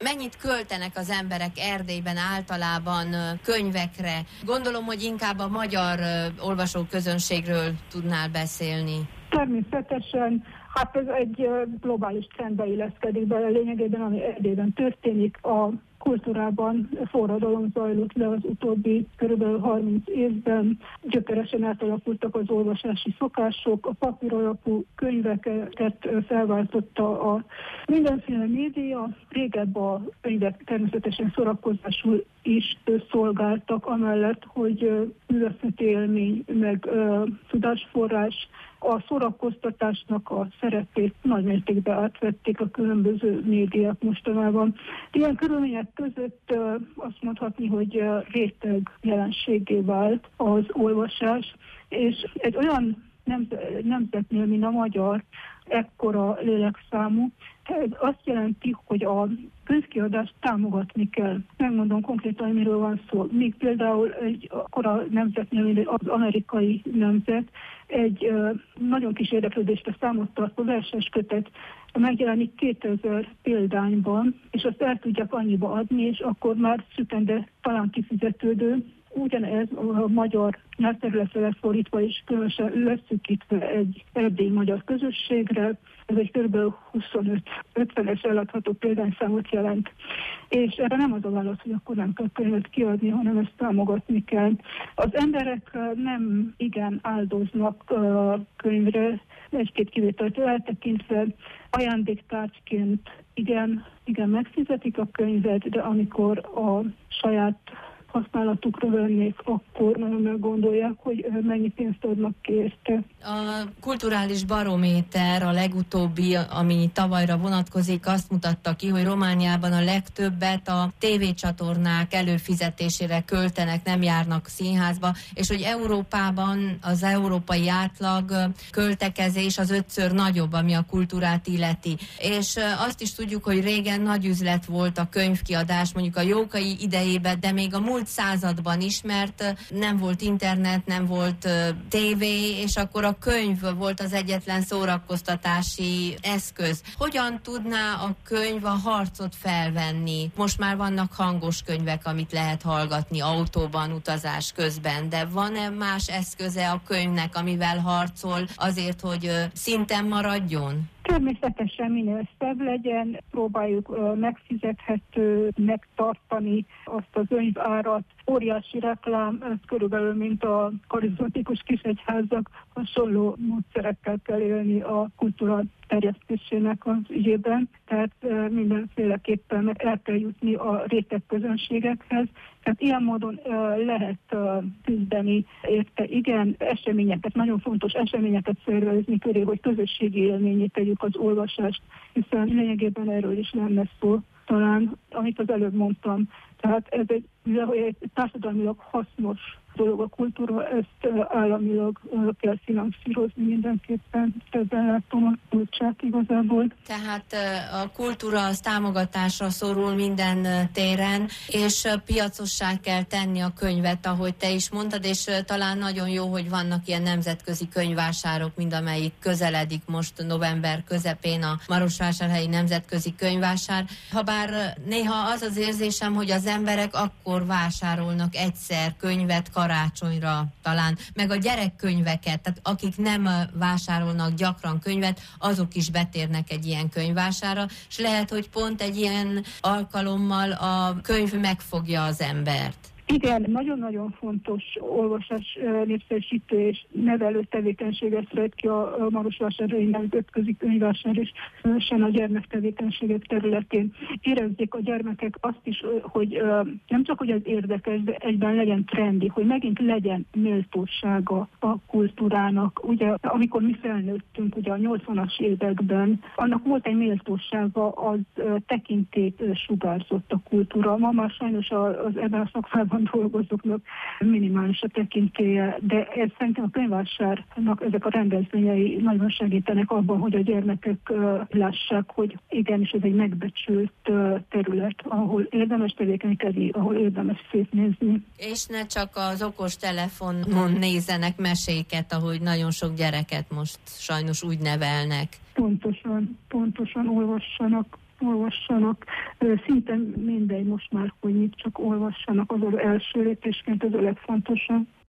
Mennyit költenek az emberek Erdélyben általában könyvekre? Gondolom, hogy inkább a magyar olvasóközönségről tudnál beszélni. Természetesen, hát ez egy globális trendbe illeszkedik bele. Lényegében, ami Erdélyben történik, a kultúrában forradalom zajlott le az utóbbi kb. 30 évben. Gyökeresen átalakultak az olvasási szokások, a papíralapú könyveket felváltotta a mindenféle média. Régebb a könyvek természetesen szórakozásul is szolgáltak, amellett, hogy művészeti élmény, meg tudásforrás. A szórakoztatásnak a szerepét nagymértékben átvették a különböző médiák mostanában. Ilyen körülmények között azt mondhatni, hogy réteg jelenségé vált az olvasás, és egy olyan nemzetnél, mint a magyar, ekkora lélekszámú, ez azt jelenti, hogy a könyvkiadást támogatni kell. Megmondom konkrétan, miről van szó. Míg például egy akkora nemzetnél, mint az amerikai nemzet, egy nagyon kis érdeklődésre számot tartó verseskötet megjelenik 2000 példányban, és azt el tudják annyiba adni, és akkor már szüken, de talán kifizetődő. Ugyanez a magyar nyelvterületre lefordítva és különösen leszűkítve egy erdélyi magyar közösségre, ez egy kb. 25-50-es eladható példányszámot jelent. És erre nem az a válasz, hogy akkor nem kell könyvet kiadni, hanem ezt támogatni kell. Az emberek nem igen áldoznak a könyvre, egy-két kivételt eltekintve, ajándéktárgyként igen megfizetik a könyvet, de amikor a saját használatukra vennék, akkor nagyon meggondolják, hogy mennyi pénzt adnak ki érte. A kulturális barométer, a legutóbbi, ami tavalyra vonatkozik, azt mutatta ki, hogy Romániában a legtöbbet a tévécsatornák előfizetésére költenek, nem járnak színházba, és hogy Európában az európai átlag költekezés az 5-ször nagyobb, ami a kultúrát illeti. És azt is tudjuk, hogy régen nagy üzlet volt a könyvkiadás, mondjuk a Jókai idejében, de még a múlt században is, mert nem volt internet, nem volt tévé, és akkor a könyv volt az egyetlen szórakoztatási eszköz. Hogyan tudná a könyv a harcot felvenni? Most már vannak hangos könyvek, amit lehet hallgatni autóban, utazás közben, de van-e más eszköze a könyvnek, amivel harcol azért, hogy szinten maradjon? Természetesen minél szebb legyen, próbáljuk megfizethetőnek tartani azt az könyvárat. Óriási reklám, ez körülbelül mint a karizmatikus kisegyházak, hasonló módszerekkel kell élni a kultúra terjesztésének az ügyében, tehát mindenféleképpen el kell jutni a réteg közönségekhez. Tehát ilyen módon lehet küzdeni érte. Igen, eseményeket, nagyon fontos eseményeket szervezni köré, hogy közösségi élményét tegyük az olvasást, hiszen lényegében erről is lenne szó talán, amit az előbb mondtam. Tehát ez egy társadalmilag hasznos dolog a kultúra, ezt államilag kell finanszírozni mindenképpen. Ebben látom a kulcsát igazából. Tehát a kultúra az támogatásra szorul minden téren, és piacossá kell tenni a könyvet, ahogy te is mondtad, és talán nagyon jó, hogy vannak ilyen nemzetközi könyvvásárok, mind amelyik közeledik most november közepén a Marosvásárhelyi Nemzetközi Könyvvásár. Habár néha az az érzésem, hogy az emberek akkor vásárolnak egyszer könyvet karácsonyra talán, meg a gyerekkönyveket, tehát akik nem vásárolnak gyakran könyvet, azok is betérnek egy ilyen könyvvásárra, és lehet, hogy pont egy ilyen alkalommal a könyv megfogja az embert. Igen, nagyon-nagyon fontos olvasás népszerűsítő és nevelő tevékenységet szeret ki a Marosvásárhelyi Nemzetközi Könyvvásár, és különösen a gyermektevékenységek területén. Érezzék a gyermekek azt is, hogy nem csak, hogy ez érdekes, de egyben legyen trendi, hogy megint legyen méltósága a kultúrának. Ugye, amikor mi felnőttünk, ugye a 80-as években, annak volt egy méltósága, az tekintélyt sugárzott a kultúra. Ma már sajnos az ebben a szakmában dolgozóknak minimális a tekintélye, de ez szerintem a könyvvásárnak ezek a rendezvényei nagyon segítenek abban, hogy a gyermekek lássák, hogy igenis ez egy megbecsült terület, ahol érdemes tevékenykedni, ahol érdemes szétnézni. És ne csak az okos telefonon nézzenek meséket, ahogy nagyon sok gyereket most sajnos úgy nevelnek. Pontosan olvassanak. olvassanak. Szinte mindegy most már, hogy mit csak olvassanak, az első lépésként az a legfontosabb.